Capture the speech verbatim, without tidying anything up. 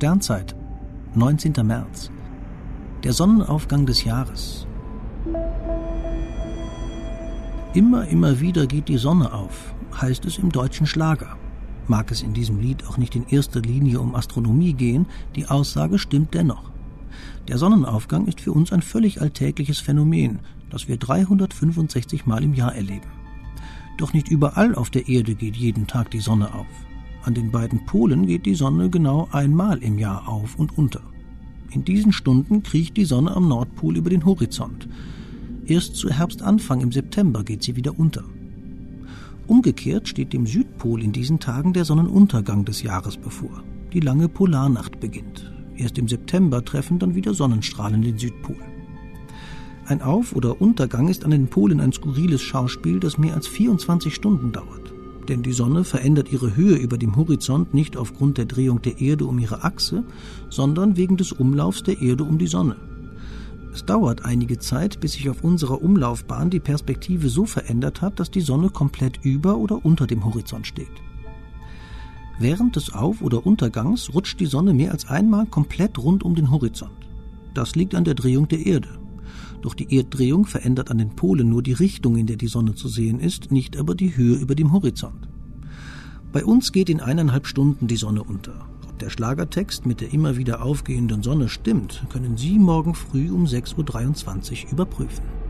Sternzeit, neunzehnter März. Der Sonnenaufgang des Jahres. Immer, immer wieder geht die Sonne auf, heißt es im deutschen Schlager. Mag es in diesem Lied auch nicht in erster Linie um Astronomie gehen, die Aussage stimmt dennoch. Der Sonnenaufgang ist für uns ein völlig alltägliches Phänomen, das wir dreihundertfünfundsechzig Mal im Jahr erleben. Doch nicht überall auf der Erde geht jeden Tag die Sonne auf. An den beiden Polen geht die Sonne genau einmal im Jahr auf und unter. In diesen Stunden kriecht die Sonne am Nordpol über den Horizont. Erst zu Herbstanfang im September geht sie wieder unter. Umgekehrt steht dem Südpol in diesen Tagen der Sonnenuntergang des Jahres bevor. Die lange Polarnacht beginnt. Erst im September treffen dann wieder Sonnenstrahlen den Südpol. Ein Auf- oder Untergang ist an den Polen ein skurriles Schauspiel, das mehr als vierundzwanzig Stunden dauert. Denn die Sonne verändert ihre Höhe über dem Horizont nicht aufgrund der Drehung der Erde um ihre Achse, sondern wegen des Umlaufs der Erde um die Sonne. Es dauert einige Zeit, bis sich auf unserer Umlaufbahn die Perspektive so verändert hat, dass die Sonne komplett über oder unter dem Horizont steht. Während des Auf- oder Untergangs rutscht die Sonne mehr als einmal komplett rund um den Horizont. Das liegt an der Drehung der Erde. Doch die Erddrehung verändert an den Polen nur die Richtung, in der die Sonne zu sehen ist, nicht aber die Höhe über dem Horizont. Bei uns geht in eineinhalb Stunden die Sonne unter. Ob der Schlagertext mit der immer wieder aufgehenden Sonne stimmt, können Sie morgen früh um sechs Uhr dreiundzwanzig überprüfen.